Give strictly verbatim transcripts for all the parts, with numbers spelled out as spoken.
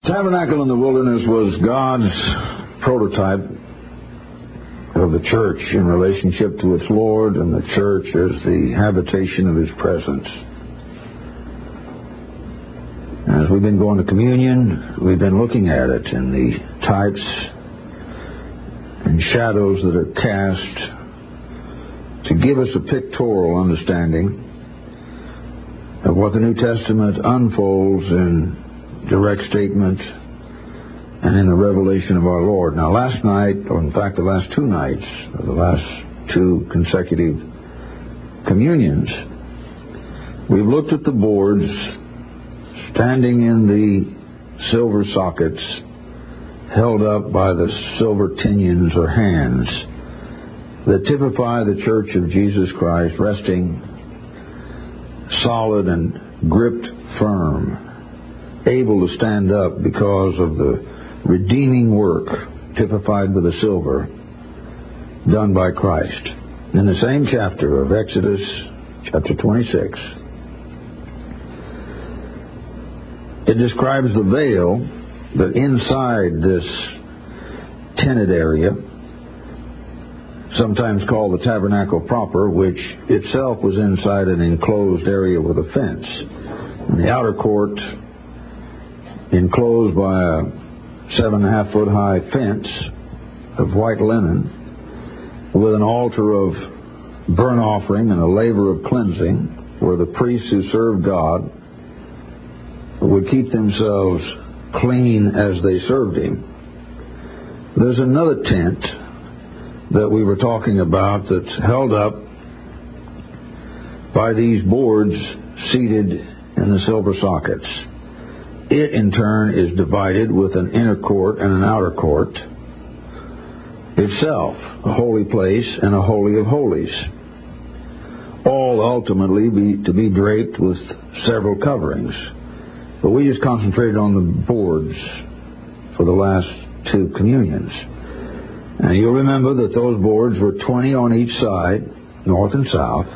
Tabernacle in the wilderness was God's prototype of the church in relationship to its Lord, and the church as the habitation of His presence. As we've been going to communion, we've been looking at it in the types and shadows that are cast to give us a pictorial understanding of what the New Testament unfolds in direct statement and in the revelation of our Lord. Now, last night, or in fact the last two nights, or the last two consecutive communions, we've looked at the boards standing in the silver sockets held up by the silver tinions or hands that typify the Church of Jesus Christ resting solid and gripped firm, able to stand up because of the redeeming work typified by the silver done by Christ. In the same chapter of Exodus, chapter twenty-six, it describes the veil that inside this tented area, sometimes called the tabernacle proper, which itself was inside an enclosed area with a fence. In the outer court, enclosed by a seven and a half foot high fence of white linen with an altar of burnt offering and a laver of cleansing, where the priests who served God would keep themselves clean as they served Him. There's another tent that we were talking about that's held up by these boards seated in the silver sockets. It, in turn, is divided with an inner court and an outer court. Itself, a holy place and a holy of holies. All ultimately be, to be draped with several coverings. But we just concentrated on the boards for the last two communions. And you'll remember that those boards were twenty on each side, north and south.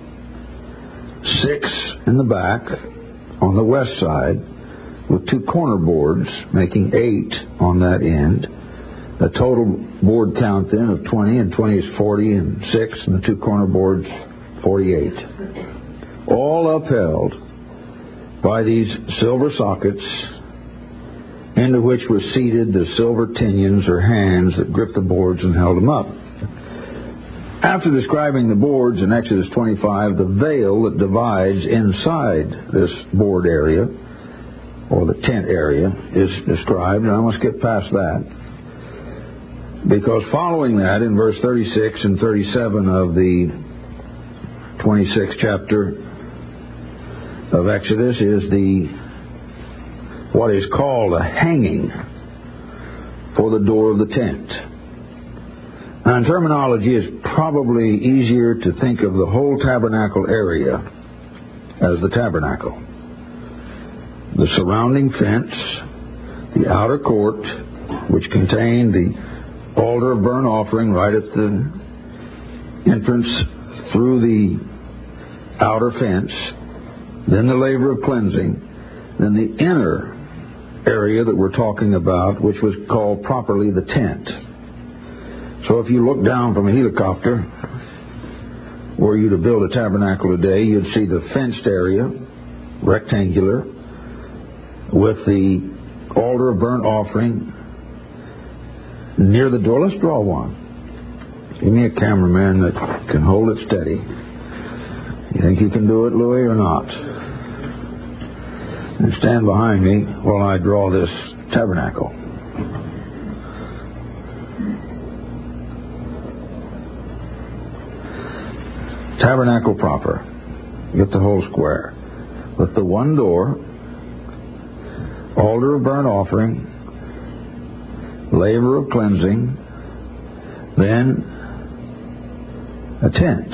Six in the back on the west side, with two corner boards, making eight on that end. A total board count then of twenty, and twenty is forty, and six, and the two corner boards, forty-eight. All upheld by these silver sockets, into which were seated the silver tinions or hands that gripped the boards and held them up. After describing the boards in Exodus twenty-five, the veil that divides inside this board area, or the tent area, is described, and I must get past that. Because following that, in verse thirty-six and thirty-seven of the twenty-sixth chapter of Exodus, is the what is called a hanging for the door of the tent. Now, in terminology, it's probably easier to think of the whole tabernacle area as the tabernacle. The surrounding fence, the outer court, which contained the altar of burnt offering right at the entrance through the outer fence, then the laver of cleansing, then the inner area that we're talking about, which was called properly the tent. So if you look down from a helicopter, were you to build a tabernacle today, you'd see the fenced area, rectangular, with the altar of burnt offering near the door. Let's draw one. Give me a cameraman that can hold it steady. You think you can do it, Louis, or not? And stand behind me while I draw this tabernacle. Tabernacle proper. Get the whole square. With the one door, altar of burnt offering, laver of cleansing, then a tent.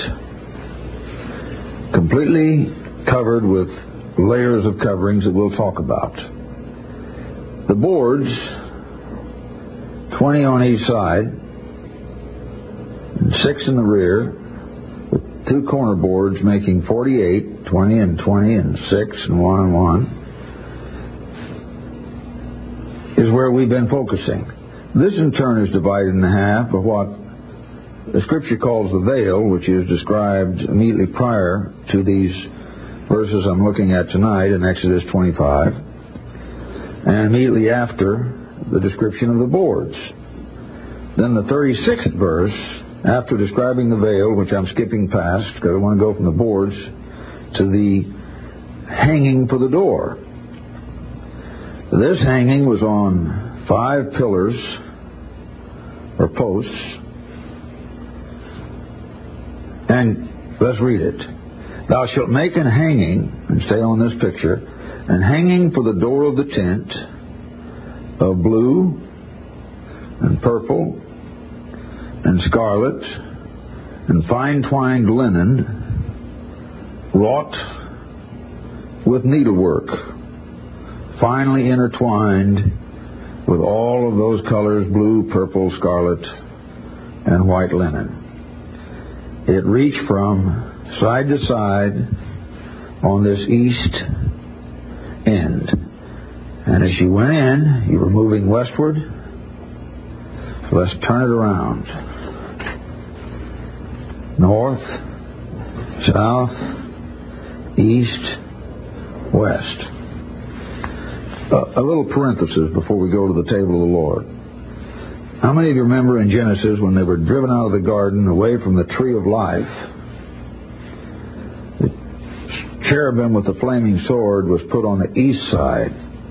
Completely covered with layers of coverings that we'll talk about. The boards, twenty on each side, and six in the rear, with two corner boards making forty-eight, twenty and twenty and six and one and one. is where we've been focusing. This in turn is divided in half by what the Scripture calls the veil, which is described immediately prior to these verses I'm looking at tonight in Exodus twenty-five, and immediately after the description of the boards. Then the thirty-sixth verse, after describing the veil, which I'm skipping past because I want to go from the boards to the hanging for the door. This hanging was on five pillars or posts. And let's read it. Thou shalt make an hanging, and stay on this picture, an hanging for the door of the tent of blue and purple and scarlet and fine twined linen wrought with needlework, finely intertwined with all of those colors, blue, purple, scarlet, and white linen. It reached from side to side on this east end. And as you went in, you were moving westward. So let's turn it around. North, south, east, west. Uh, a little parenthesis before we go to the table of the Lord. How many of you remember in Genesis when they were driven out of the garden away from the tree of life, the cherubim with the flaming sword was put on the east side,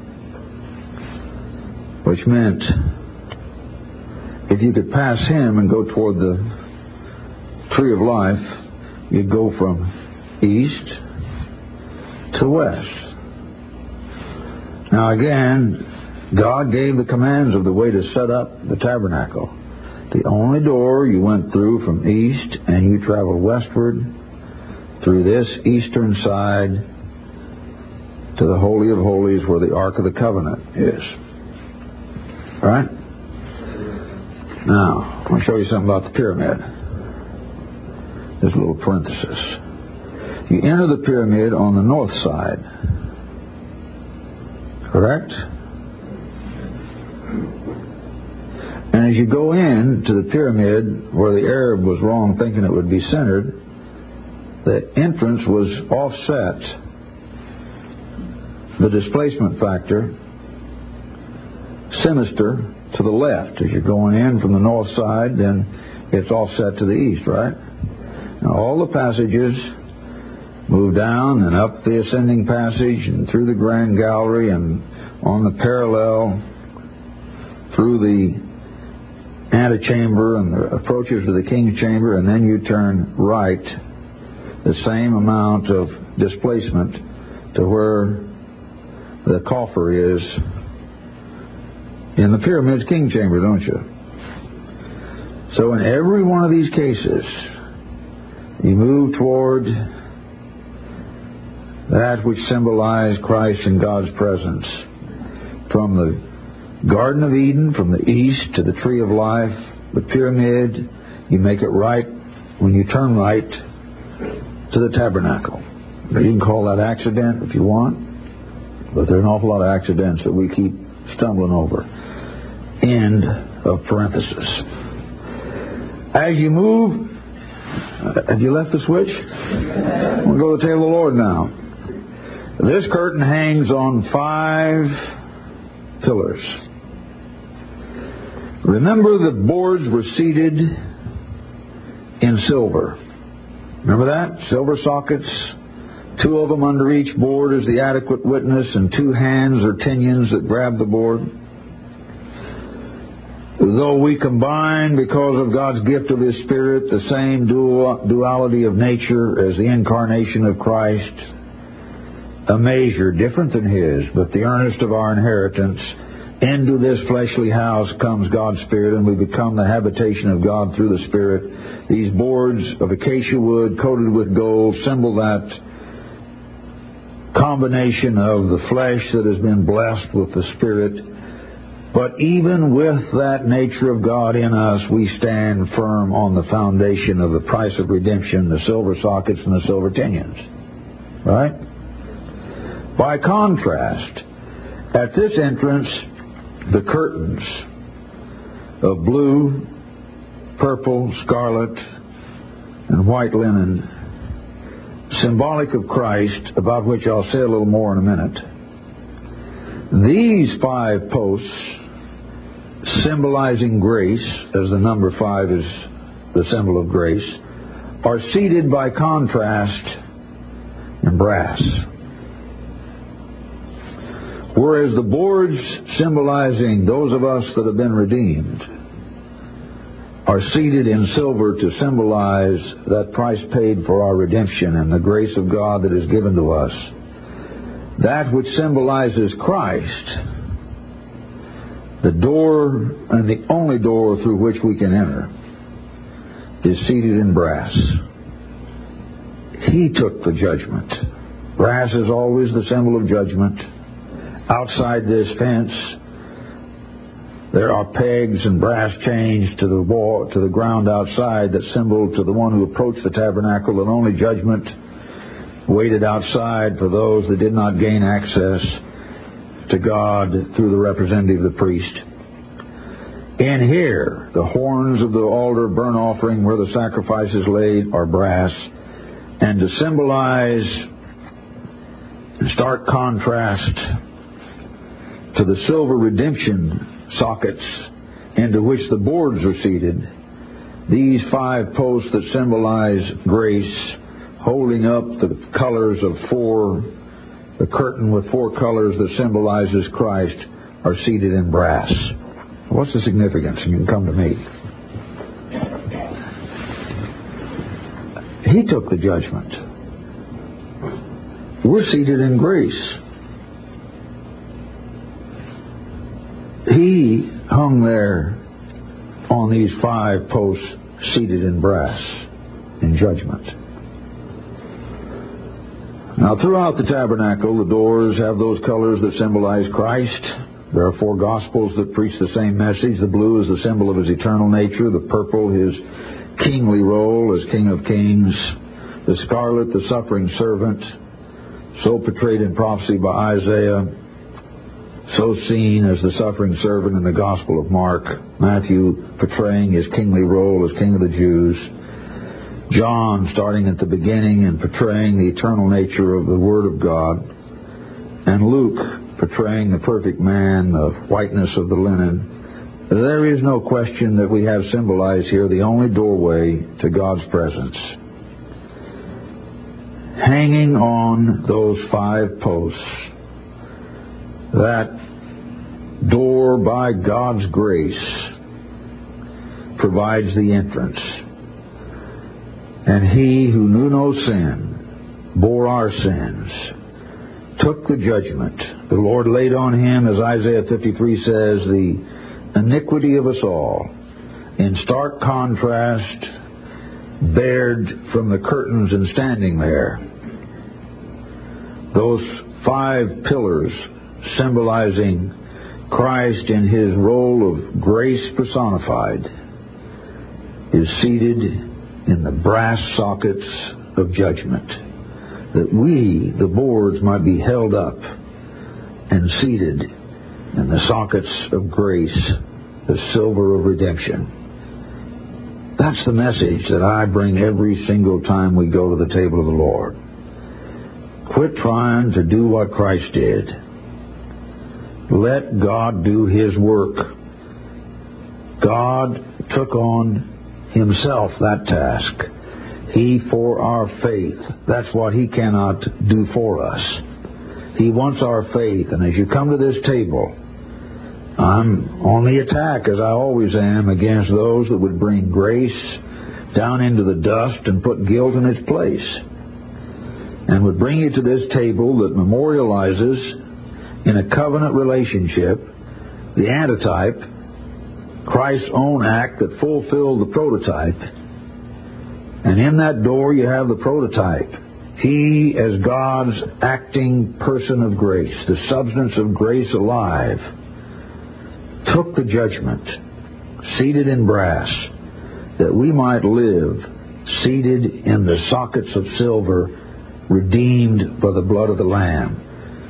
which meant if you could pass him and go toward the tree of life, you'd go from east to west. Now again, God gave the commands of the way to set up the tabernacle. The only door you went through from east, and you traveled westward through this eastern side to the Holy of Holies where the Ark of the Covenant is. All right? Now, I want to show you something about the pyramid. This little parenthesis. You enter the pyramid on the north side. Correct? And as you go in to the pyramid, where the Arab was wrong thinking it would be centered, the entrance was offset. The displacement factor, sinister to the left. As you're going in from the north side, then it's offset to the east, right? Now all the passages move down and up the ascending passage and through the grand gallery and on the parallel through the antechamber and the approaches to the king's chamber, and then you turn right the same amount of displacement to where the coffer is in the pyramid's king chamber, don't you? So in every one of these cases, you move toward that which symbolized Christ and God's presence. From the Garden of Eden, from the east to the Tree of Life, the pyramid, you make it right when you turn right to the tabernacle. You can call that accident if you want, but there are an awful lot of accidents that we keep stumbling over. End of parenthesis. As you move, have you left the switch? We'll go to the table of the Lord now. This curtain hangs on five pillars. Remember, the boards were seated in silver. Remember that? Silver sockets, two of them under each board as the adequate witness, and two hands or pinions that grab the board. Though we combine, because of God's gift of His Spirit, the same dual, duality of nature as the incarnation of Christ, a measure different than His, but the earnest of our inheritance, into this fleshly house comes God's Spirit, and we become the habitation of God through the Spirit. These boards of acacia wood coated with gold symbol that combination of the flesh that has been blessed with the Spirit. But even with that nature of God in us, we stand firm on the foundation of the price of redemption, the silver sockets and the silver pinions. Right? By contrast, at this entrance, the curtains of blue, purple, scarlet, and white linen, symbolic of Christ, about which I'll say a little more in a minute. These five posts, symbolizing grace, as the number five is the symbol of grace, are seated by contrast in brass. Whereas the boards symbolizing those of us that have been redeemed are seated in silver to symbolize that price paid for our redemption and the grace of God that is given to us. That which symbolizes Christ, the door and the only door through which we can enter, is seated in brass. He took the judgment. Brass is always the symbol of judgment. Outside this fence, there are pegs and brass chains to the wall, to the ground outside, that symbol to the one who approached the tabernacle that only judgment waited outside for those that did not gain access to God through the representative of the priest. In here, the horns of the altar burnt offering where the sacrifices laid are brass, and to symbolize in stark contrast to the silver redemption sockets into which the boards are seated, these five posts that symbolize grace, holding up the colors of four, the curtain with four colors that symbolizes Christ, are seated in brass. What's the significance? You can come to me. He took the judgment. We're seated in grace. He hung there on these five posts, seated in brass, in judgment. Now, throughout the tabernacle, the doors have those colors that symbolize Christ. There are four Gospels that preach the same message. The blue is the symbol of His eternal nature. The purple, His kingly role as King of Kings. The scarlet, the suffering servant, so portrayed in prophecy by Isaiah, so seen as the suffering servant in the Gospel of Mark. Matthew portraying His kingly role as King of the Jews. John starting at the beginning and portraying the eternal nature of the Word of God. And Luke portraying the perfect man, the whiteness of the linen. There is no question that we have symbolized here the only doorway to God's presence. Hanging on those five posts, that door by God's grace provides the entrance. And He who knew no sin bore our sins, took the judgment. The Lord laid on Him, as Isaiah fifty-three says, the iniquity of us all. In stark contrast, bared from the curtains and standing there, those five pillars symbolizing Christ in His role of grace personified, is seated in the brass sockets of judgment, that we, the boards, might be held up and seated in the sockets of grace, the silver of redemption. That's the message that I bring every single time we go to the table of the Lord. Quit trying to do what Christ did. Let God do His work. God took on Himself that task. He for our faith. That's what He cannot do for us. He wants our faith. And as you come to this table, I'm on the attack, as I always am, against those that would bring grace down into the dust and put guilt in its place, and would bring you to this table that memorializes in a covenant relationship the antitype, Christ's own act that fulfilled the prototype. And in that door you have the prototype. He, as God's acting person of grace, the substance of grace alive, took the judgment, seated in brass, that we might live seated in the sockets of silver, redeemed by the blood of the Lamb.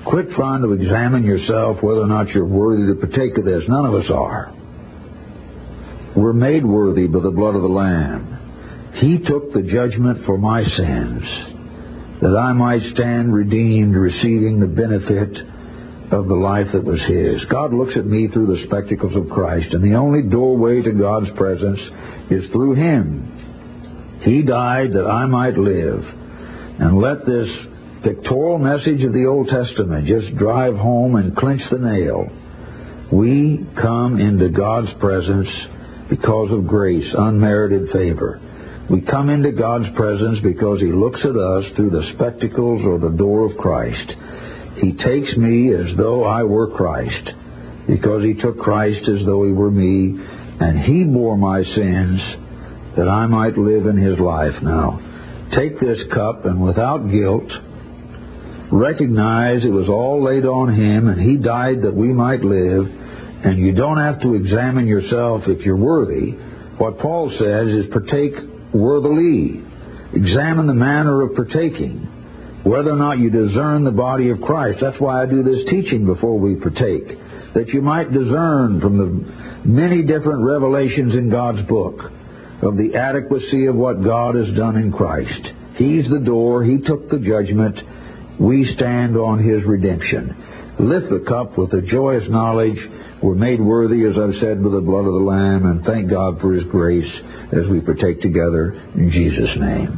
Quit trying to examine yourself whether or not you're worthy to partake of this. None of us are. We're made worthy by the blood of the Lamb. He took the judgment for my sins, that I might stand redeemed, receiving the benefit of the life that was His. God looks at me through the spectacles of Christ, and the only doorway to God's presence is through Him. He died that I might live. And let this pictorial message of the Old Testament just drive home and clinch the nail. We come into God's presence because of grace, unmerited favor. We come into God's presence because He looks at us through the spectacles or the door of Christ. He takes me as though I were Christ, because He took Christ as though He were me, and He bore my sins that I might live in His life. Now, take this cup, and without guilt, recognize it was all laid on Him, and He died that we might live, and you don't have to examine yourself if you're worthy. What Paul says is partake worthily. Examine the manner of partaking, whether or not you discern the body of Christ. That's why I do this teaching before we partake, that you might discern from the many different revelations in God's book of the adequacy of what God has done in Christ. He's the door. He took the judgment. We stand on His redemption. Lift the cup with the joyous knowledge we're made worthy, as I've said, with the blood of the Lamb, and thank God for His grace as we partake together in Jesus' name.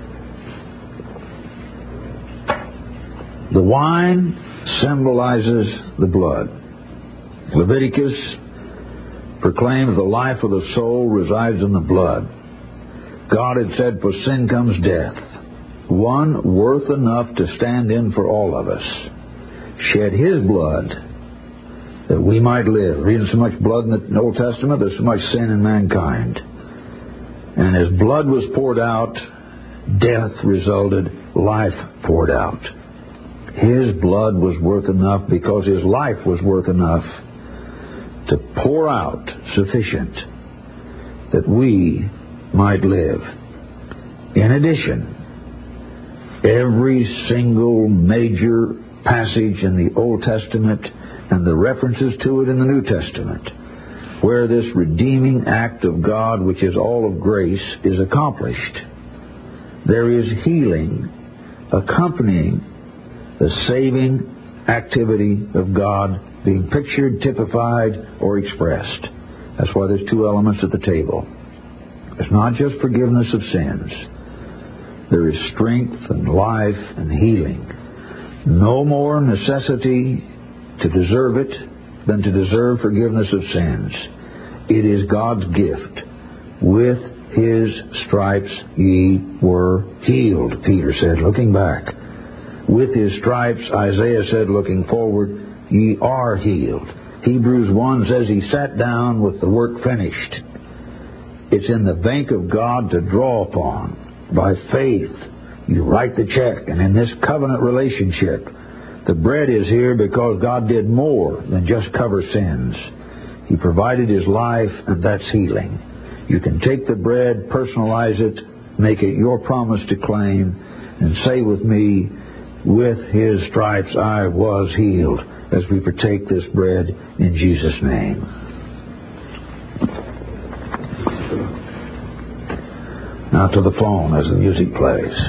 The wine symbolizes the blood. Leviticus proclaims the life of the soul resides in the blood. God had said, for sin comes death, one worth enough to stand in for all of us. Shed His blood that we might live. Reading so much blood in the Old Testament, there's so much sin in mankind. And as blood was poured out, death resulted, life poured out. His blood was worth enough because His life was worth enough to pour out sufficient that we might live. In addition, every single major passage in the Old Testament and the references to it in the New Testament, where this redeeming act of God, which is all of grace, is accomplished, there is healing accompanying the saving activity of God being pictured, typified, or expressed. That's why there's two elements at the table. It's not just forgiveness of sins. There is strength and life and healing. No more necessity to deserve it than to deserve forgiveness of sins. It is God's gift. With His stripes ye were healed, Peter said, looking back. With His stripes, Isaiah said, looking forward, ye are healed. Hebrews one says He sat down with the work finished. It's in the bank of God to draw upon. By faith, you write the check. And in this covenant relationship, the bread is here because God did more than just cover sins. He provided His life, and that's healing. You can take the bread, personalize it, make it your promise to claim, and say with me, with His stripes I was healed, as we partake this bread in Jesus' name. Now to the phone as the music plays.